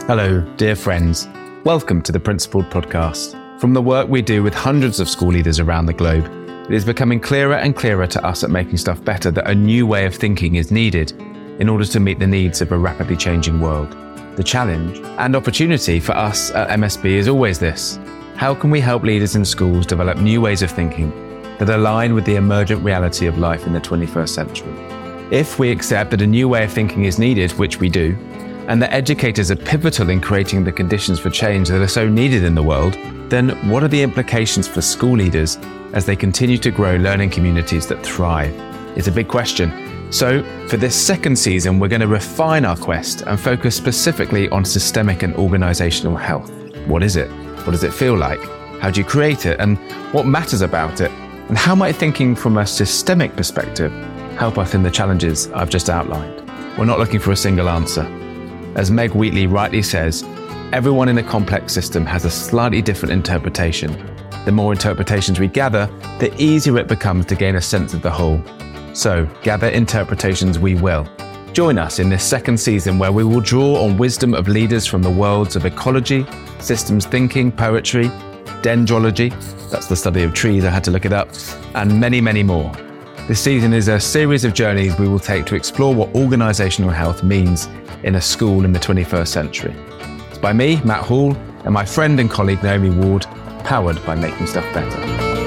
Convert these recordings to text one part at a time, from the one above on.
Hello, dear friends. Welcome to the Principled Podcast. From the work we do with hundreds of school leaders around the globe, it is becoming clearer and clearer to us at Making Stuff Better that a new way of thinking is needed in order to meet the needs of a rapidly changing world. The challenge and opportunity for us at MSB is always this: how can we help leaders in schools develop new ways of thinking that align with the emergent reality of life in the 21st century? If we accept that a new way of thinking is needed, which we do, and that educators are pivotal in creating the conditions for change that are so needed in the world, then what are the implications for school leaders as they continue to grow learning communities that thrive? It's a big question. So for this second season, we're going to refine our quest and focus specifically on systemic and organizational health. What is it? What does it feel like? How do you create it? And what matters about it? And how might thinking from a systemic perspective help us in the challenges I've just outlined? We're not looking for a single answer. As Meg Wheatley rightly says, everyone in a complex system has a slightly different interpretation. The more interpretations we gather, the easier it becomes to gain a sense of the whole. So, gather interpretations we will. Join us in this second season where we will draw on wisdom of leaders from the worlds of ecology, systems thinking, poetry, dendrology, that's the study of trees, I had to look it up, and many, many more. This season is a series of journeys we will take to explore what organisational health means in a school in the 21st century. It's by me, Matt Hall, and my friend and colleague Naomi Ward, powered by Making Stuff Better.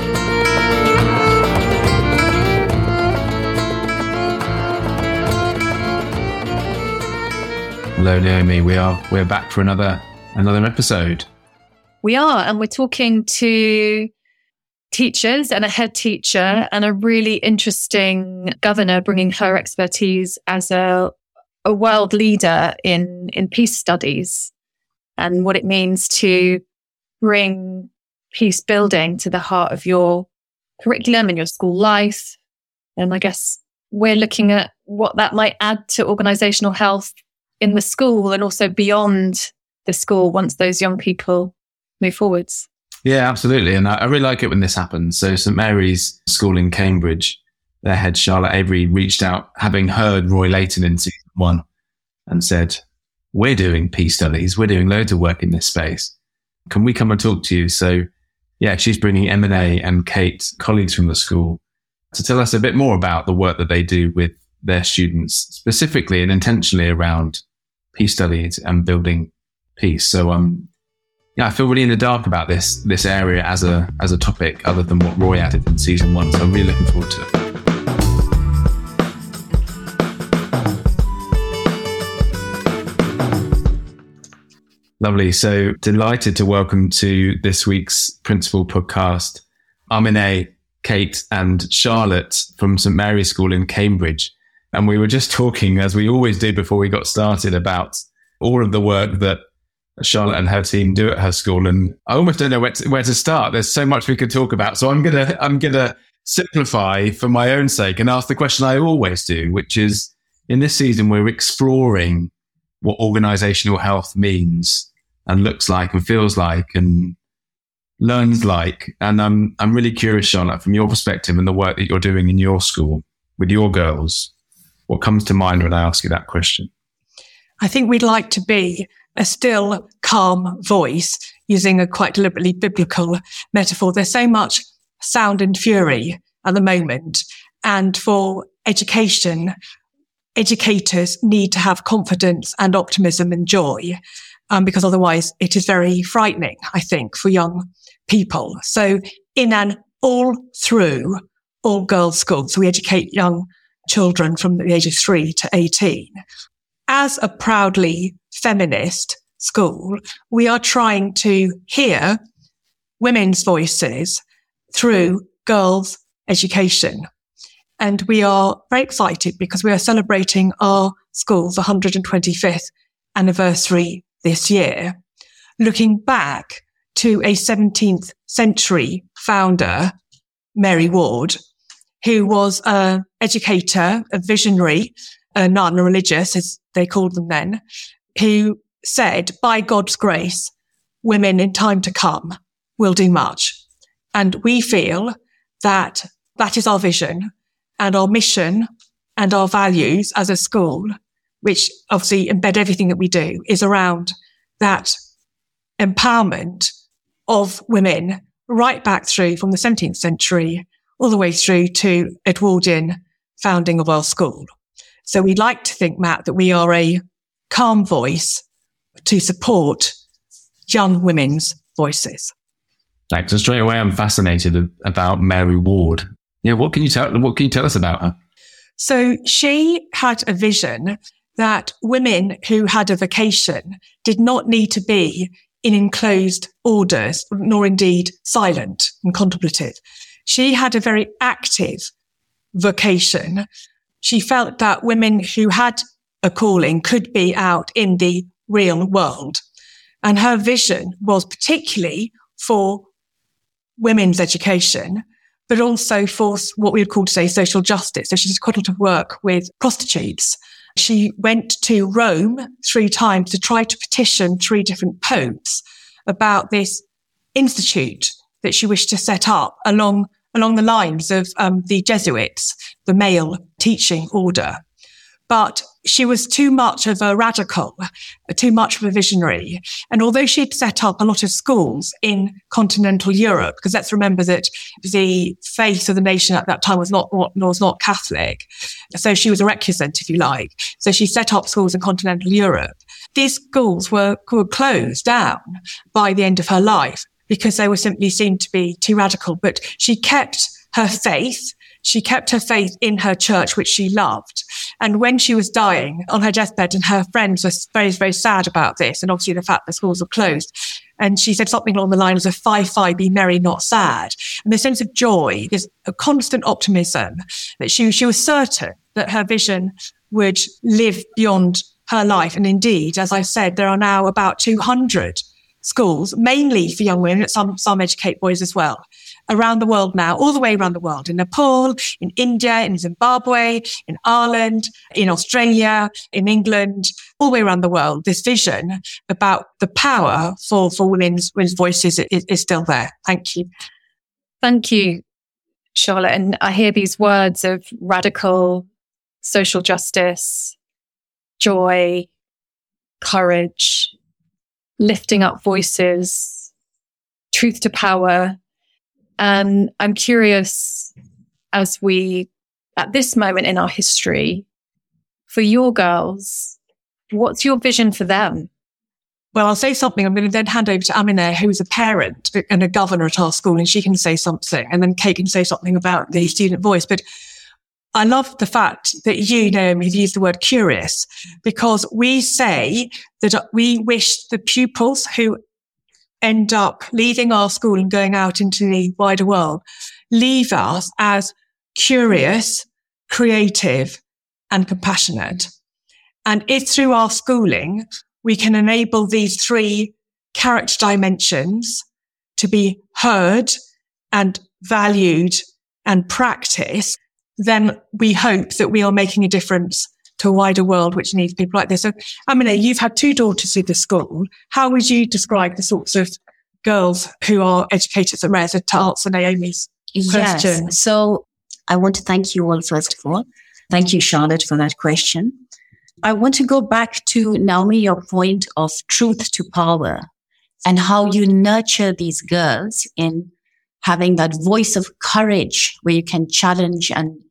Hello Naomi, we're back for another episode. We are, and we're talking to teachers and a head teacher and a really interesting governor bringing her expertise as a world leader in peace studies and what it means to bring peace building to the heart of your curriculum and your school life. And I guess we're looking at what that might add to organizational health in the school and also beyond the school once those young people move forwards. Yeah, absolutely. And I really like it when this happens. So St Mary's School in Cambridge, their head Charlotte Avery reached out, having heard Roy Layton in season 1, and said, we're doing peace studies. We're doing loads of work in this space. Can we come and talk to you? So yeah, she's bringing M&A and Kate, colleagues from the school, to tell us a bit more about the work that they do with their students, specifically and intentionally around peace studies and building peace. So I feel really in the dark about this area as a topic, other than what Roy added in season 1. So I'm really looking forward to it. Lovely. So delighted to welcome to this week's Principled Podcast, Aminé, Kate and Charlotte from St Mary's School in Cambridge. And we were just talking, as we always do before we got started, about all of the work that Charlotte and her team do at her school. And I almost don't know where to start. There's so much we could talk about. So I'm gonna simplify for my own sake and ask the question I always do, which is, in this season, we're exploring what organizational health means and looks like and feels like and learns like. And I'm really curious, Charlotte, from your perspective and the work that you're doing in your school with your girls, what comes to mind when I ask you that question? I think we'd like to be a still, calm voice, using a quite deliberately biblical metaphor. There's so much sound and fury at the moment. And for education, educators need to have confidence and optimism and joy, because otherwise it is very frightening, I think, for young people. So in an all-through, all-girls school, so we educate young children from the age of 3 to 18. As a proudly feminist school, we are trying to hear women's voices through girls' education. And we are very excited because we are celebrating our school's 125th anniversary this year, looking back to a 17th century founder, Mary Ward, who was an educator, a visionary, a nun, a religious, as they called them then, who said, by God's grace, women in time to come will do much. And we feel that that is our vision and our mission and our values as a school, which obviously embed everything that we do, is around that empowerment of women right back through from the 17th century all the way through to Edwardian founding of our school. So we'd like to think, Matt, that we are a calm voice to support young women's voices. Thanks. And straight away, I'm fascinated about Mary Ward. Yeah, what can you tell us about her? So she had a vision that women who had a vocation did not need to be in enclosed orders, nor indeed silent and contemplative. She had a very active vocation. She felt that women who had a calling could be out in the real world. And her vision was particularly for women's education, but also for what we would call today social justice. So she did quite a lot of work with prostitutes. She went to Rome 3 times to try to petition 3 different popes about this institute that she wished to set up along the lines of the Jesuits, the male teaching order. But she was too much of a radical, too much of a visionary. And although she'd set up a lot of schools in continental Europe, because let's remember that the faith of the nation at that time was not Catholic. So she was a recusant, if you like. So she set up schools in continental Europe. These schools were closed down by the end of her life because they were simply seen to be too radical. But she kept her faith. She kept her faith in her church, which she loved. And when she was dying on her deathbed, and her friends were very, very sad about this, and obviously the fact the schools were closed, and she said something along the lines of "Fie, fie, be merry, not sad." And the sense of joy is a constant optimism that she was certain that her vision would live beyond her life. And indeed, as I said, there are now about 200 schools, mainly for young women, some educate boys as well, around the world now, all the way around the world, in Nepal, in India, in Zimbabwe, in Ireland, in Australia, in England, all the way around the world. This vision about the power for women's voices is still there. Thank you. Thank you, Charlotte. And I hear these words of radical social justice, joy, courage, lifting up voices, truth to power. And I'm curious, as we, at this moment in our history, for your girls, what's your vision for them? Well, I'll say something. I'm going to then hand over to Amineh, who's a parent and a governor at our school, and she can say something. And then Kate can say something about the student voice. But I love the fact that you, Naomi, have used the word curious, because we say that we wish the pupils who end up leaving our school and going out into the wider world leave us as curious, creative, and compassionate. And if through our schooling we can enable these 3 character dimensions to be heard and valued and practiced, then we hope that we are making a difference to a wider world which needs people like this. So, Amineh, you've had 2 daughters through the school. How would you describe the sorts of girls who are educators at Reza to answer Naomi's question? Yes. So I want to thank you all, first of all. Thank you, Charlotte, for that question. I want to go back to, Naomi, your point of truth to power and how you nurture these girls in having that voice of courage where you can challenge,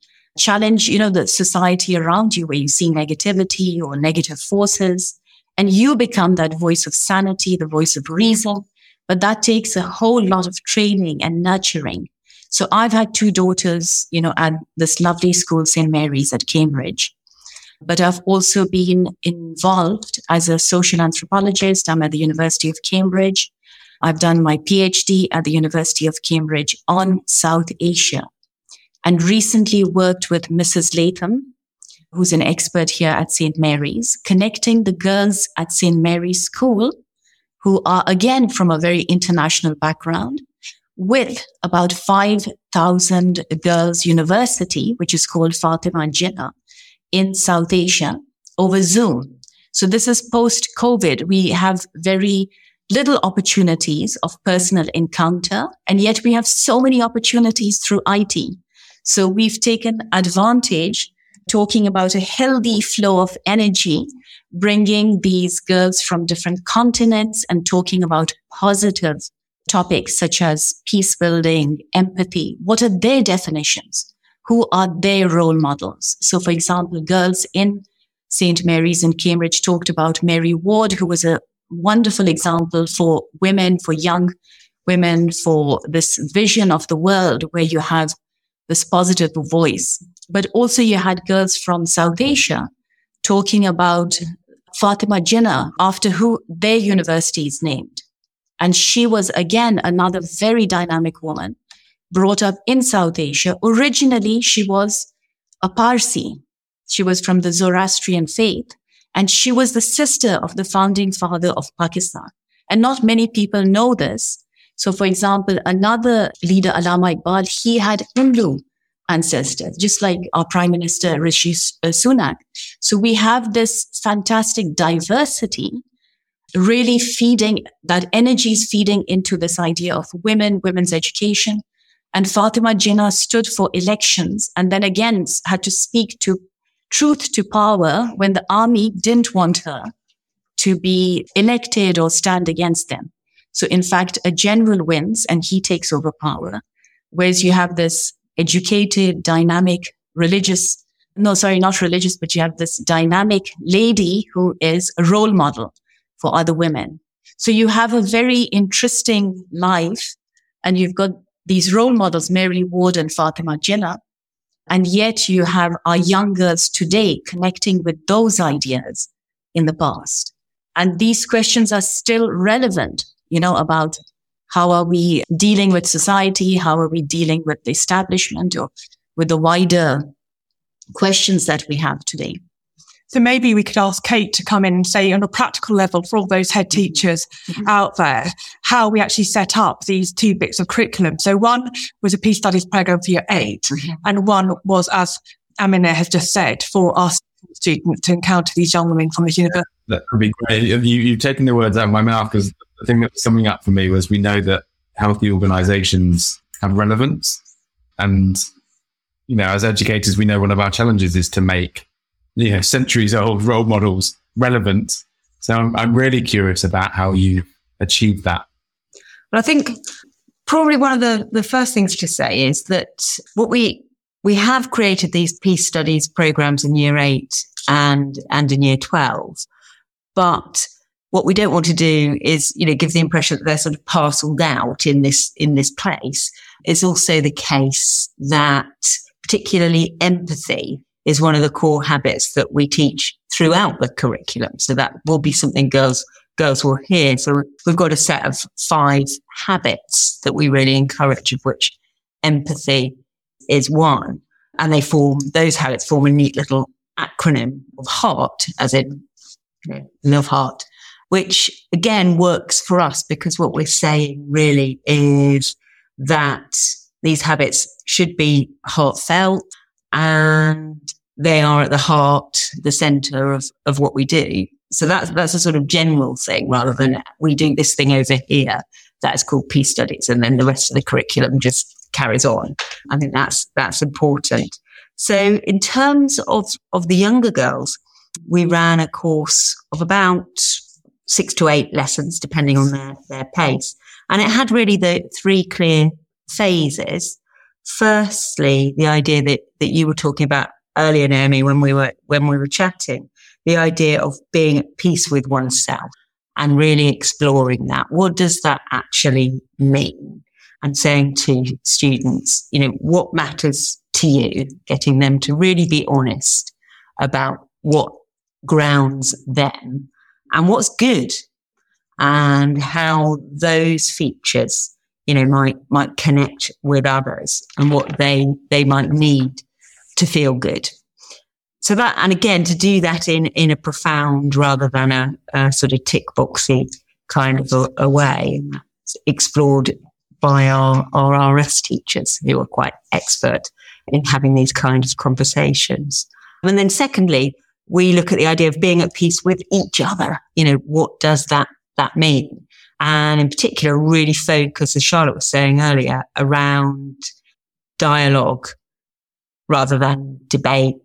the society around you where you see negativity or negative forces, and you become that voice of sanity, the voice of reason. But that takes a whole lot of training and nurturing. So I've had 2 daughters, at this lovely school, St. Mary's at Cambridge. But I've also been involved as a social anthropologist. I'm at the University of Cambridge. I've done my PhD at the University of Cambridge on South Asia, and recently worked with Mrs. Latham, who's an expert here at St. Mary's, connecting the girls at St. Mary's School, who are again from a very international background, with about 5,000 girls' university, which is called Fatima Jinnah in South Asia, over Zoom. So this is post-COVID. We have very little opportunities of personal encounter, and yet we have so many opportunities through IT. So we've taken advantage talking about a healthy flow of energy, bringing these girls from different continents and talking about positive topics such as peace building, empathy. What are their definitions? Who are their role models? So, for example, girls in St. Mary's in Cambridge talked about Mary Ward, who was a wonderful example for women, for young women, for this vision of the world where you have this positive voice. But also you had girls from South Asia talking about Fatima Jinnah, after who their university is named. And she was, again, another very dynamic woman, brought up in South Asia. Originally, she was a Parsi. She was from the Zoroastrian faith, and she was the sister of the founding father of Pakistan. And not many people know this. So, for example, another leader, Allama Iqbal, he had Hindu ancestors, just like our Prime Minister Rishi Sunak. So we have this fantastic diversity, really feeding, that energy is feeding into this idea of women, women's education. And Fatima Jinnah stood for elections and then again had to speak to truth to power when the army didn't want her to be elected or stand against them. So in fact, a general wins and he takes over power, whereas you have this educated, dynamic, religious, not religious, but you have this dynamic lady who is a role model for other women. So you have a very interesting life and you've got these role models, Mary Ward and Fatima Jinnah. And yet you have our young girls today connecting with those ideas in the past. And these questions are still relevant, about how are we dealing with society? How are we dealing with the establishment or with the wider questions that we have today? So maybe we could ask Kate to come in and say on a practical level for all those head teachers out there, how we actually set up these two bits of curriculum. So one was a peace studies program for year 8 and one was, as Amina has just said, for our students to encounter these young women from the university. That would be great. You've taken the words out of my mouth, because the thing that was coming up for me was we know that healthy organisations have relevance. And, as educators, we know one of our challenges is to make centuries old role models relevant. So I'm really curious about how you achieve that. But I think probably one of the first things to say is that what we have created these peace studies programs in year 8 and in year 12. But what we don't want to do is, give the impression that they're sort of parceled out in this place. It's also the case that particularly empathy is one of the core habits that we teach throughout the curriculum. So that will be something girls will hear. So we've got a set of 5 habits that we really encourage, of which empathy is one. And those habits form a neat little acronym of HEART, as in love heart, which again works for us because what we're saying really is that these habits should be heartfelt and they are at the heart, the center of what we do. So that's a sort of general thing rather than we do this thing over here that is called peace studies and then the rest of the curriculum just carries on. I think that's important. So in terms of the younger girls, we ran a course of about 6 to 8 lessons, depending on their pace. And it had really the 3 clear phases. Firstly, the idea that you were talking about earlier, Naomi, when we were chatting, the idea of being at peace with oneself and really exploring that. What does that actually mean? And saying to students, what matters to you, getting them to really be honest about what grounds them and what's good and how those features, might connect with others and what they might need to feel good. So that, and again, to do that in a profound rather than a sort of tick boxy kind of a way, explored by our RS teachers who are quite expert in having these kinds of conversations. And then secondly, we look at the idea of being at peace with each other. What does that mean? And in particular, really focus, as Charlotte was saying earlier, around dialogue rather than debate,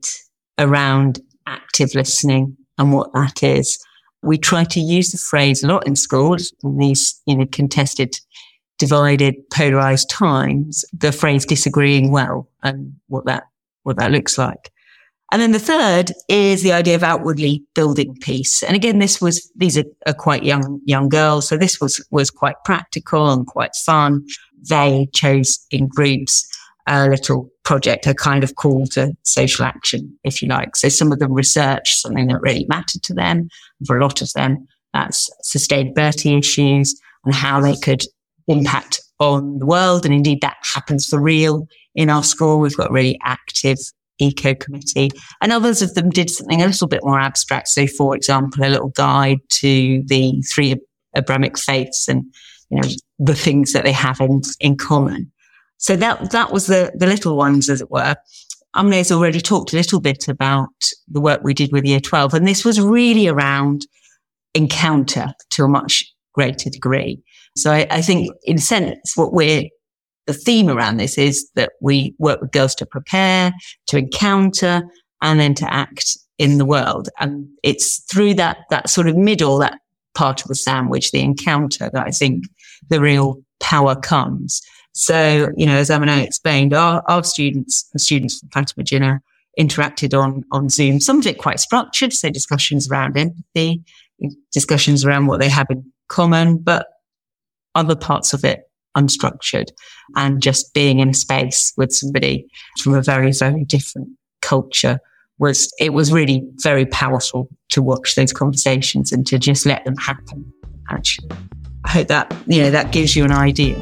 around active listening and what that is. We try to use the phrase a lot in schools in these, contested, divided, polarized times, the phrase disagreeing well and what that looks like. And then the third is the idea of outwardly building peace. And again, these are quite young girls. So this was quite practical and quite fun. They chose in groups a little project, a kind of call to social action, if you like. So some of them researched something that really mattered to them. For a lot of them, that's sustainability issues and how they could impact on the world. And indeed, that happens for real in our school. We've got a really active eco committee, and others of them did something a little bit more abstract. So, for example, a little guide to the 3 Abrahamic faiths and, the things that they have in common. So that was the little ones, as it were. Amne's already talked a little bit about the work we did with Year 12, and this was really around encounter to a much greater degree. So I think, in a sense, the theme around this is that we work with girls to prepare, to encounter, and then to act in the world. And it's through that sort of middle, that part of the sandwich, the encounter, that I think the real power comes. So, as Amina explained, our students from Fatima Jinnah interacted on Zoom, some of it quite structured, so discussions around empathy, discussions around what they have in common, but other parts of it unstructured, and just being in a space with somebody from a very, very different culture was really very powerful to watch those conversations and to just let them happen. Actually, I hope that, that gives you an idea.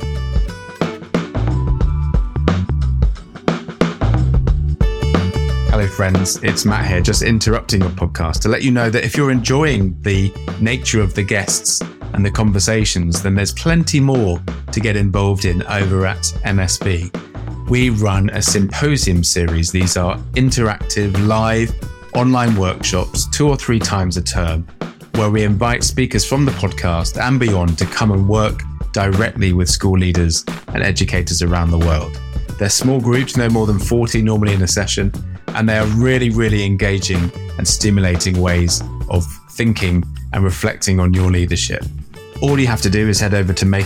Hello friends, it's Matt here, just interrupting your podcast to let you know that if you're enjoying the nature of the guests and the conversations, then there's plenty more to get involved in over at MSB. We run a symposium series. These are interactive, live, online workshops 2 or 3 times a term, where we invite speakers from the podcast and beyond to come and work directly with school leaders and educators around the world. They're small groups, no more than 40 normally in a session, and they are really, really engaging and stimulating ways of thinking and reflecting on your leadership. All you have to do is head over to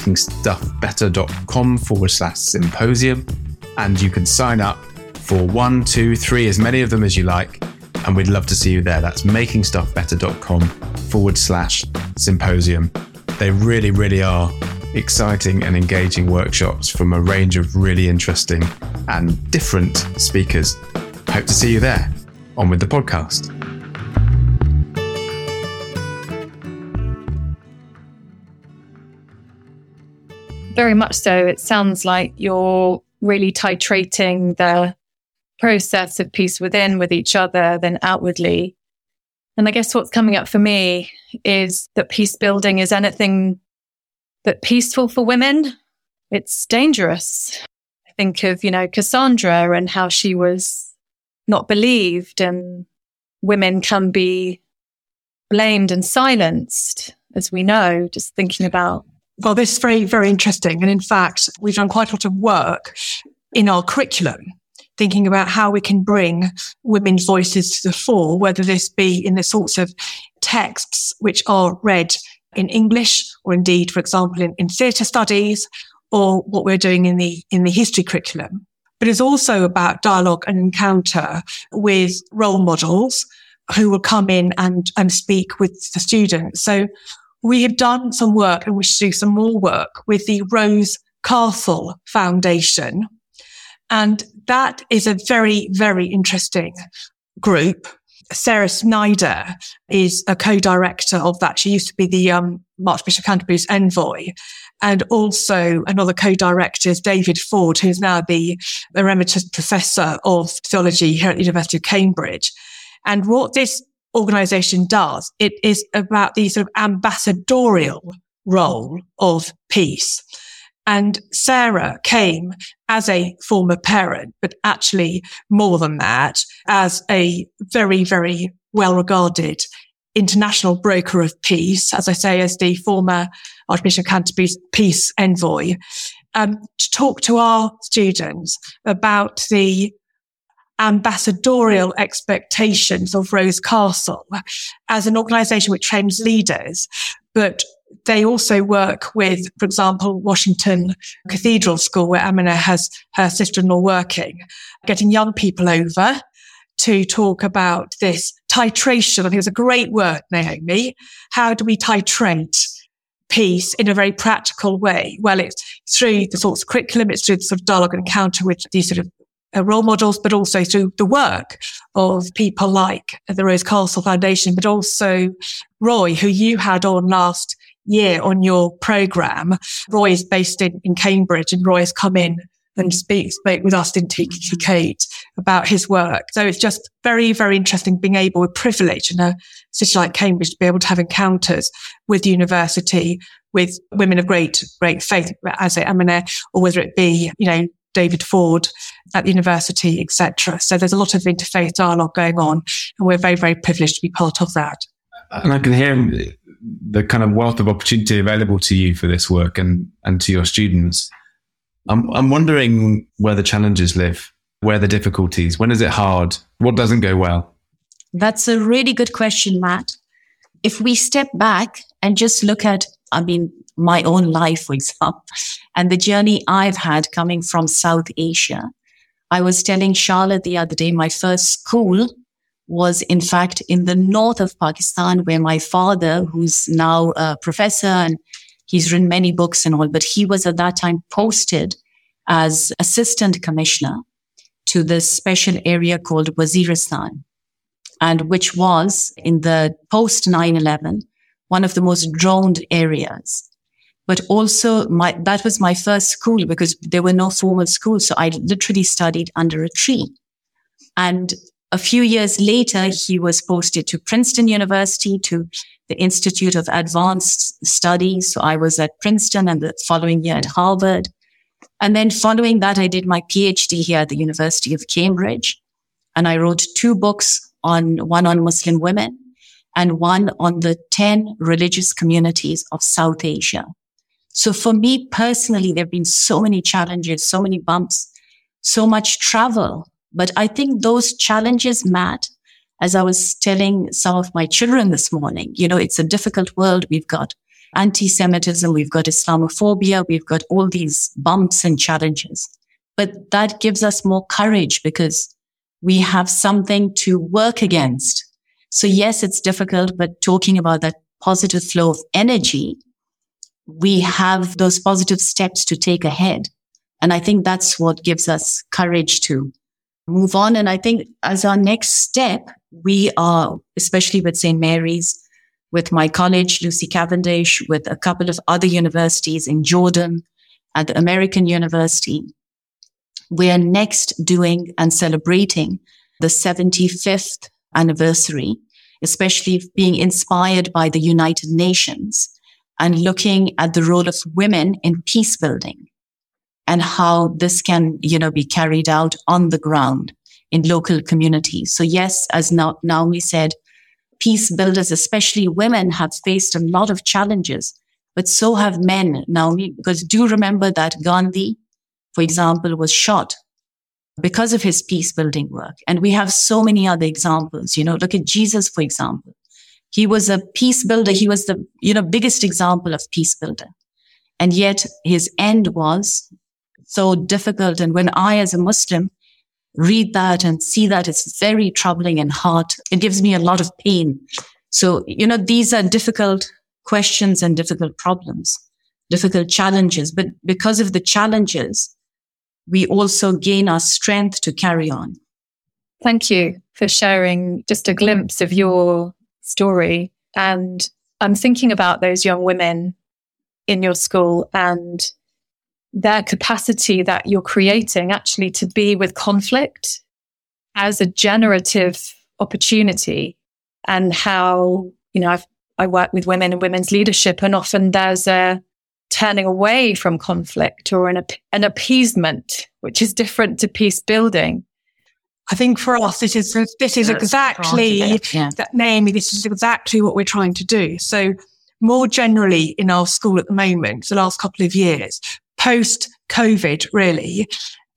makingstuffbetter.com/symposium, and you can sign up for 1, 2, 3, as many of them as you like, and we'd love to see you there. That's makingstuffbetter.com/symposium. They really, really are exciting and engaging workshops from a range of really interesting and different speakers. Hope to see you there. On with the podcast. Very much so. It sounds like you're really titrating the process of peace within with each other, then outwardly. And I guess what's coming up for me is that peace building is anything but peaceful for women. It's dangerous. I think of, Cassandra and how she was not believed, and women can be blamed and silenced, as we know, just thinking about. Well, this is very, very interesting. And in fact, we've done quite a lot of work in our curriculum, thinking about how we can bring women's voices to the fore, whether this be in the sorts of texts which are read in English, or indeed, for example, in theatre studies, or what we're doing in the history curriculum. But it's also about dialogue and encounter with role models who will come in and speak with the students. So we have done some work, and we should do some more work with the Rose Carthel Foundation. And that is a very, very interesting group. Sarah Snyder is a co-director of that. She used to be the Archbishop of Canterbury's envoy. And also another co-director is David Ford, who's now the Emeritus Professor of Theology here at the University of Cambridge. And what this organisation does, it is about the sort of ambassadorial role of peace. And Sarah came as a former parent, but actually more than that, as a very, very well-regarded international broker of peace, as I say, as the former Archbishop of Canterbury's peace envoy, to talk to our students about the ambassadorial expectations of Rose Castle as an organisation which trains leaders, but they also work with, for example, Washington Cathedral School, where Amina has her sister-in-law working, getting young people over to talk about this titration. I think it's a great word, Naomi. How do we titrate peace in a very practical way? Well, it's through the sorts of curriculum, it's through the sort of dialogue and encounter with these sort of role models, but also through the work of people like the Rose Castle Foundation, but also Roy, who you had on last year on your programme. Roy is based in Cambridge, and Roy has come in and spoke with us, didn't he, Kate, about his work. So it's just very, very interesting being able, with privilege in a city like Cambridge, to be able to have encounters with the university, with women of great faith, as it Amina, or whether it be, David Ford at the university, etc. So there's a lot of interfaith dialogue going on, and we're very, very privileged to be part of that. And I can hear the kind of wealth of opportunity available to you for this work and to your students. I'm wondering where the challenges live, where the difficulties, when is it hard, what doesn't go well? That's a really good question, Matt. If we step back and just look at, my own life, for example, and the journey I've had coming from South Asia. I was telling Charlotte the other day, my first school was in fact in the north of Pakistan, where my father, who's now a professor and he's written many books and all, but he was at that time posted as assistant commissioner to this special area called Waziristan, and which was in the post 9/11, one of the most droned areas. But also that was my first school because there were no formal schools. So I literally studied under a tree. And a few years later, he was posted to Princeton University, to the Institute of Advanced Studies. So I was at Princeton, and the following year at Harvard. And then following that, I did my PhD here at the University of Cambridge. And I wrote 2 books, one on Muslim women and one on the 10 religious communities of South Asia. So for me personally, there have been so many challenges, so many bumps, so much travel. But I think those challenges, Matt, as I was telling some of my children this morning, it's a difficult world. We've got anti-Semitism, we've got Islamophobia, we've got all these bumps and challenges. But that gives us more courage because we have something to work against. So yes, it's difficult, but talking about that positive flow of energy, we have those positive steps to take ahead. And I think that's what gives us courage to move on. And I think as our next step, we are, especially with St. Mary's, with my college, Lucy Cavendish, with a couple of other universities in Jordan, at the American University, we are next doing and celebrating the 75th anniversary, especially being inspired by the United Nations and looking at the role of women in peace building and how this can, be carried out on the ground in local communities. So yes, as Naomi said, peace builders, especially women, have faced a lot of challenges, but so have men, Naomi, because do remember that Gandhi, for example, was shot because of his peace building work. And we have so many other examples. Look at Jesus, for example. He was a peace builder. He was the, biggest example of peace builder. And yet his end was so difficult. And when I, as a Muslim, read that and see that, it's very troubling and hard. It gives me a lot of pain. So, these are difficult questions and difficult problems, difficult challenges. But because of the challenges, we also gain our strength to carry on. Thank you for sharing just a glimpse of your story. And I'm thinking about those young women in your school and their capacity that you're creating actually to be with conflict as a generative opportunity, and how, I work with women and women's leadership, and often there's a turning away from conflict or an appeasement, which is different to peace building. I think for us, this is exactly that, Naomi, this is exactly what we're trying to do. So more generally in our school at the moment, the last couple of years, post-COVID, really,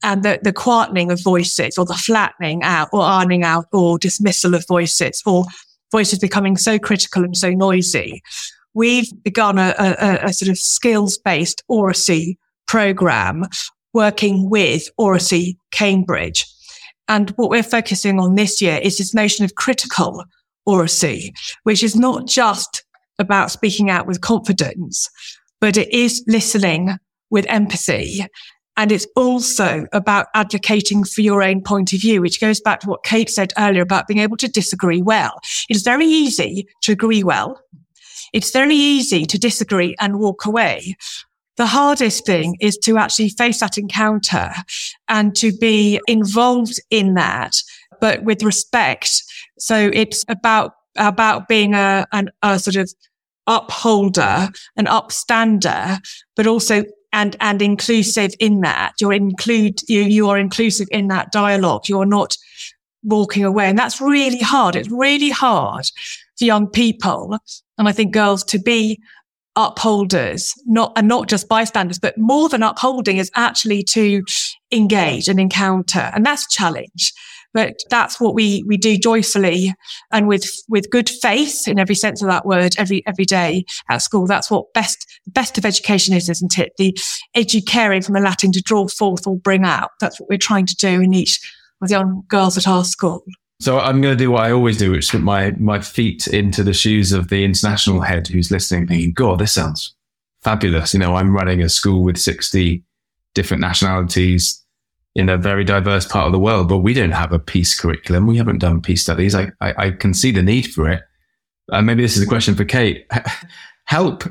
and the quietening of voices, or the flattening out or ironing out or dismissal of voices, or voices becoming so critical and so noisy. We've begun a sort of skills-based oracy program working with Oracy Cambridge. And what we're focusing on this year is this notion of critical oracy, which is not just about speaking out with confidence, but it is listening with empathy. And it's also about advocating for your own point of view, which goes back to what Kate said earlier about being able to disagree well. It's very easy to agree well. It's very easy to disagree and walk away. The hardest thing is to actually face that encounter and to be involved in that, but with respect. So it's about being a sort of upholder, an upstander, but also and inclusive in that. You are inclusive in that dialogue. You're not walking away. And that's really hard. It's really hard for young people, and I think girls, to be upholders, not just bystanders, but more than upholding is actually to engage and encounter. And that's a challenge. But that's what we do joyfully and with good faith in every sense of that word every day at school. That's what best of education is, isn't it? The educare from the Latin, to draw forth or bring out. That's what we're trying to do in each of the young girls at our school. So I'm going to do what I always do, which is put my feet into the shoes of the international head who's listening, thinking, God, this sounds fabulous. I'm running a school with 60 different nationalities in a very diverse part of the world, but we don't have a peace curriculum. We haven't done peace studies. I can see the need for it. Maybe this is a question for Kate. Help.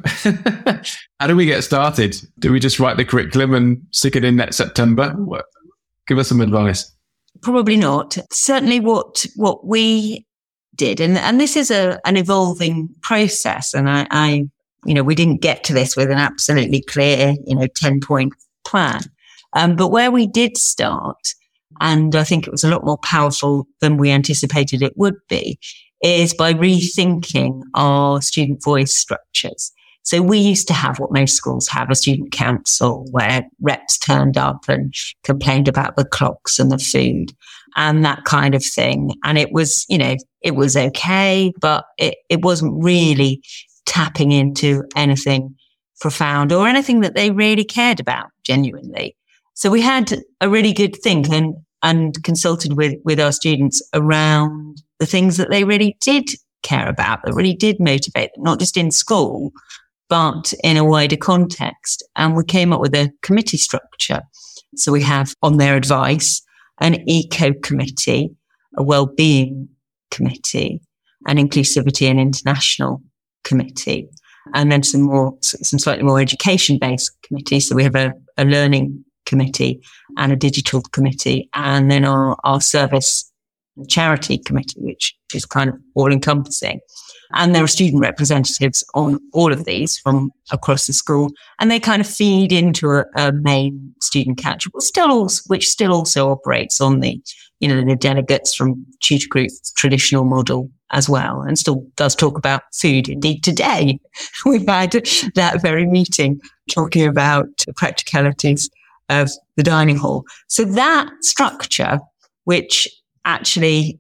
How do we get started? Do we just write the curriculum and stick it in next September? Give us some advice. Probably not. Certainly what we did, and this is an evolving process, and I we didn't get to this with an absolutely clear, 10-point plan. But where we did start, and I think it was a lot more powerful than we anticipated it would be, is by rethinking our student voice structures. So we used to have what most schools have, a student council where reps turned up and complained about the clocks and the food and that kind of thing. And it was, it was okay, but it wasn't really tapping into anything profound or anything that they really cared about genuinely. So we had a really good think and consulted with our students around the things that they really did care about, that really did motivate them, not just in school, but in a wider context. And we came up with a committee structure. So we have, on their advice, an eco committee, a well-being committee, an inclusivity and international committee, and then some slightly more education-based committees. So we have a learning committee and a digital committee, and then our service and charity committee, which is kind of all-encompassing. And there are student representatives on all of these from across the school, and they kind of feed into a main student council, which still also operates on the delegates from tutor group traditional model as well, and still does talk about food. Indeed, today we've had that very meeting talking about the practicalities of the dining hall. So that structure, which actually,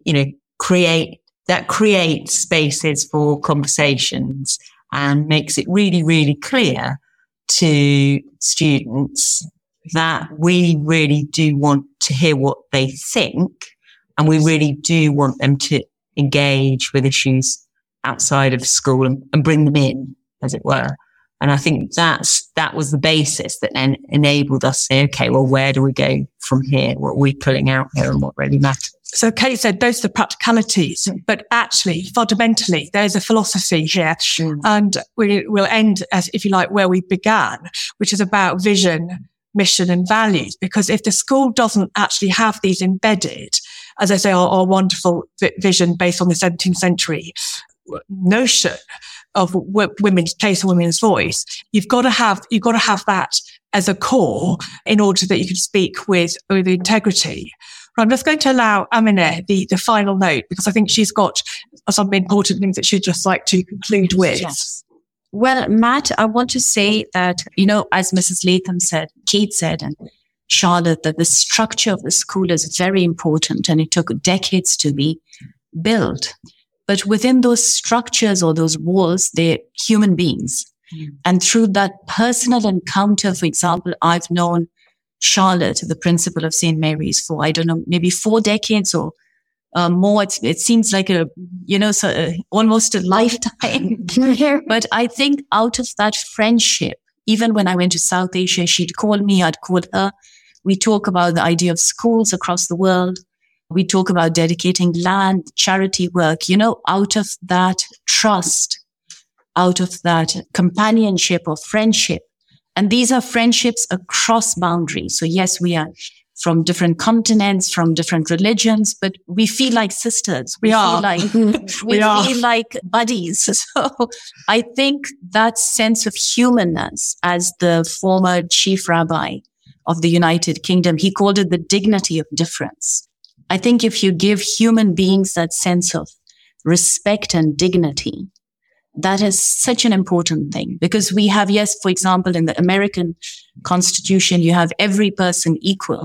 creates spaces for conversations and makes it really, really clear to students that we really do want to hear what they think, and we really do want them to engage with issues outside of school and bring them in, as it were. And I think that was the basis that then enabled us to say, okay, well, where do we go from here? What are we pulling out here and what really matters? So Kate said those are the practicalities, but actually, fundamentally, there's a philosophy here. And we'll end, as if you like, where we began, which is about vision, mission and values. Because if the school doesn't actually have these embedded, as I say, our wonderful vision based on the 17th century notion of women's place and women's voice, you've got to have that as a core in order that you can speak with integrity. I'm just going to allow Amina the final note, because I think she's got some important things that she'd just like to conclude with. Yes. Well, Matt, I want to say that, as Mrs. Latham said, Kate said, and Charlotte, that the structure of the school is very important and it took decades to be built. But within those structures or those walls, they're human beings. And through that personal encounter, for example, I've known Charlotte, the principal of St. Mary's, for, I don't know, maybe 4 decades or more. It seems like almost a lifetime. But I think out of that friendship, even when I went to South Asia, she'd call me, I'd call her. We talk about the idea of schools across the world. We talk about dedicating land, charity work, out of that trust, out of that companionship or friendship. And these are friendships across boundaries. So yes, we are from different continents, from different religions, but we feel like sisters. We feel like buddies. So I think that sense of humanness, as the former chief rabbi of the United Kingdom, he called it the dignity of difference. I think if you give human beings that sense of respect and dignity, that is such an important thing, because we have, yes, for example, in the American Constitution, you have every person equal.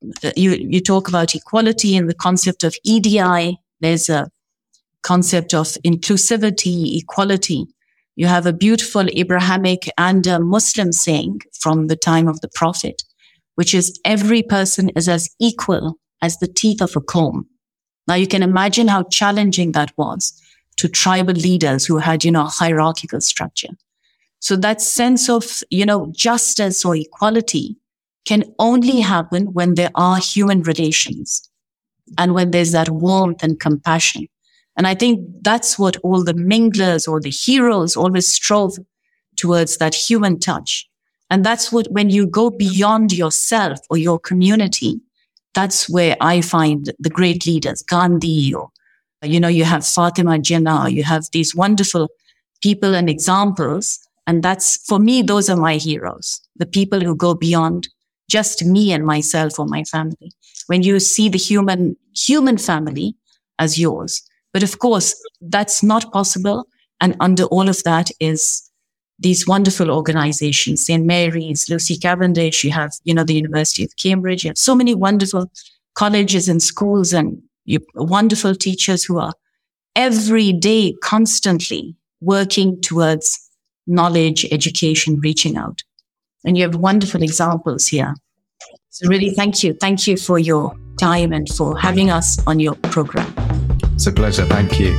You talk about equality and the concept of EDI. There's a concept of inclusivity, equality. You have a beautiful Abrahamic and a Muslim saying from the time of the Prophet, which is every person is as equal as the teeth of a comb. Now you can imagine how challenging that was to tribal leaders who had, a hierarchical structure. So that sense of, justice or equality can only happen when there are human relations and when there's that warmth and compassion. And I think that's what all the minglers or the heroes always strove towards, that human touch. And that's what, when you go beyond yourself or your community, that's where I find the great leaders, Gandhi, or, you have Fatima Jinnah, you have these wonderful people and examples. And that's, for me, those are my heroes, the people who go beyond just me and myself or my family. When you see the human family as yours. But of course, that's not possible. And under all of that is these wonderful organizations, St. Mary's, Lucy Cavendish, you have, the University of Cambridge, you have so many wonderful colleges and schools and wonderful teachers who are every day constantly working towards knowledge, education, reaching out. And you have wonderful examples here. So really, thank you. Thank you for your time and for having us on your program. It's a pleasure. Thank you.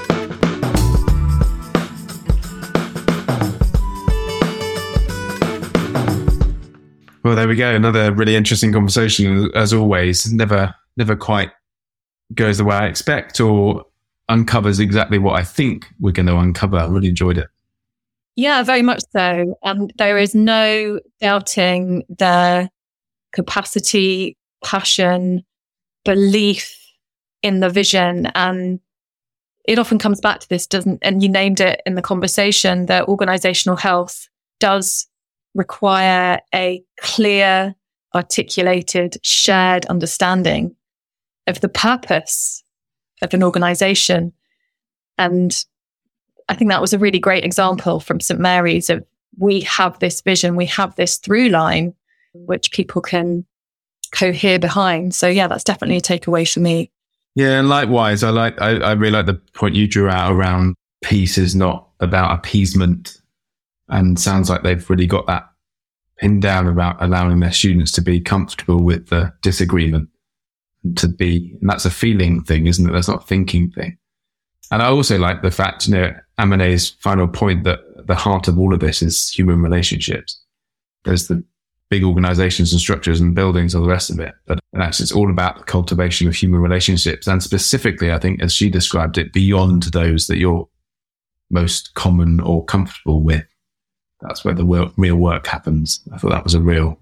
Well, there we go. Another really interesting conversation, as always. Never quite goes the way I expect or uncovers exactly what I think we're going to uncover. I really enjoyed it. Yeah, very much so. And there is no doubting their capacity, passion, belief in the vision. And it often comes back to this, and you named it in the conversation, that organizational health does require a clear, articulated, shared understanding of the purpose of an organization. And I think that was a really great example from St. Mary's of, we have this vision, we have this through line, which people can cohere behind. So yeah, that's definitely a takeaway for me. Yeah, and likewise, I really like the point you drew out around peace is not about appeasement, and sounds like they've really got that pinned down about allowing their students to be comfortable with the disagreement, and that's a feeling thing, isn't it? That's not a thinking thing. And I also like the fact, Amanet's final point, that the heart of all of this is human relationships. There's the big organizations and structures and buildings, all the rest of it. But actually, it's all about the cultivation of human relationships. And specifically, I think, as she described it, beyond those that you're most common or comfortable with. That's where the real work happens. I thought that was a real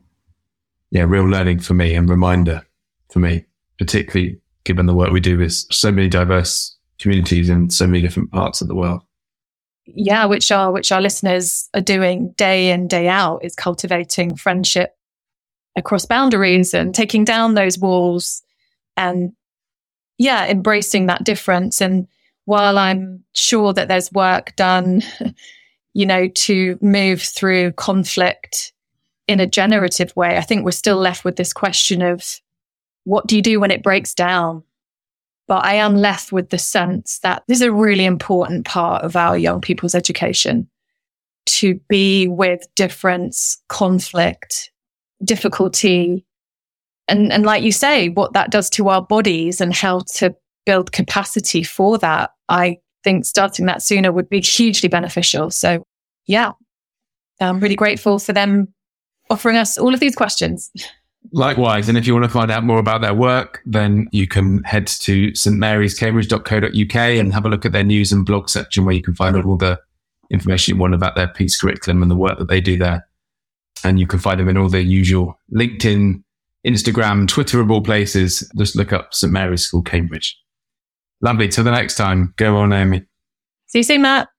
learning for me and reminder for me, particularly given the work we do with so many diverse communities in so many different parts of the world. Yeah, which our listeners are doing day in, day out, is cultivating friendship across boundaries and taking down those walls and, embracing that difference. And while I'm sure that there's work done, to move through conflict in a generative way. I think we're still left with this question of what do you do when it breaks down? But I am left with the sense that this is a really important part of our young people's education, to be with difference, conflict, difficulty, and like you say, what that does to our bodies and how to build capacity for that. I think starting that sooner would be hugely beneficial. So yeah, I'm really grateful for them offering us all of these questions. Likewise. And if you want to find out more about their work, then you can head to stmaryscambridge.co.uk and have a look at their news and blog section, where you can find out all the information you want about their PEACE curriculum and the work that they do there. And you can find them in all the usual LinkedIn, Instagram, Twitter of all places. Just look up St Mary's School, Cambridge. Lovely. Till the next time. Go on, Amy. See you soon, Matt.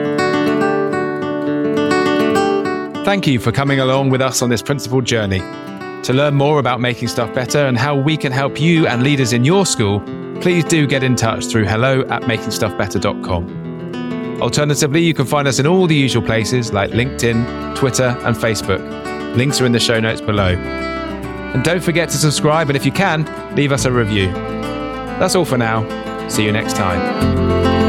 Thank you for coming along with us on this principled journey. To learn more about making stuff better and how we can help you and leaders in your school, please do get in touch through hello@makingstuffbetter.com. Alternatively, you can find us in all the usual places like LinkedIn, Twitter, and Facebook. Links are in the show notes below. And don't forget to subscribe, and if you can, leave us a review. That's all for now. See you next time.